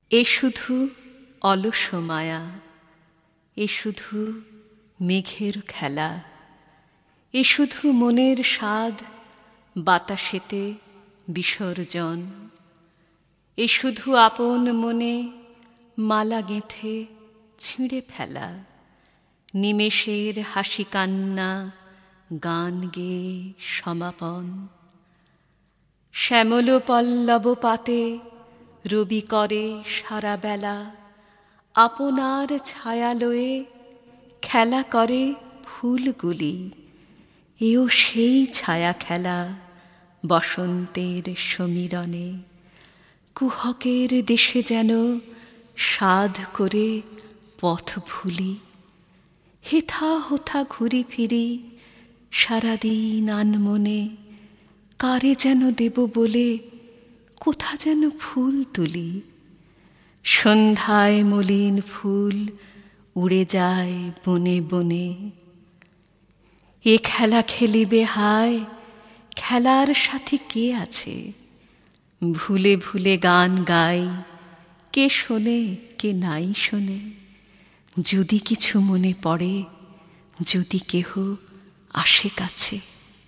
এ শুধু অলস মায়া, এ শুধু মেঘের খেলা, এ শুধু মনের স্বাদ বাতাসেতে বিসর্জন। এ শুধু আপন মনে মালা গেঁথে ছিঁড়ে ফেলা, নিমেষের হাসি কান্না গান গেয়ে সমাপন। শ্যামল পল্লব পাতে রবি করে সারা বেলা, আপনার ছায়ালয়ে খেলা করে ফুলগুলি। এও সেই ছায়া খেলা বসন্তের সমীরণে, কুহকের দেশে যেন সাধ করে পথ ভুলি। হেথা হোথা ঘুরি ফিরি সারাদিন আনমনে, কারে যেন দেব বলে কোথা যেন ফুল তুলি। সন্ধ্যায় মলিন ফুল উড়ে যায় বনে বনে। এ খেলা খেলিবে হায়, খেলার সাথে কে আছে? ভুলে ভুলে গান গাই, কে শোনে কে নাই শোনে। যদি কিছু মনে পড়ে, যদি কেহ আসে কাছে।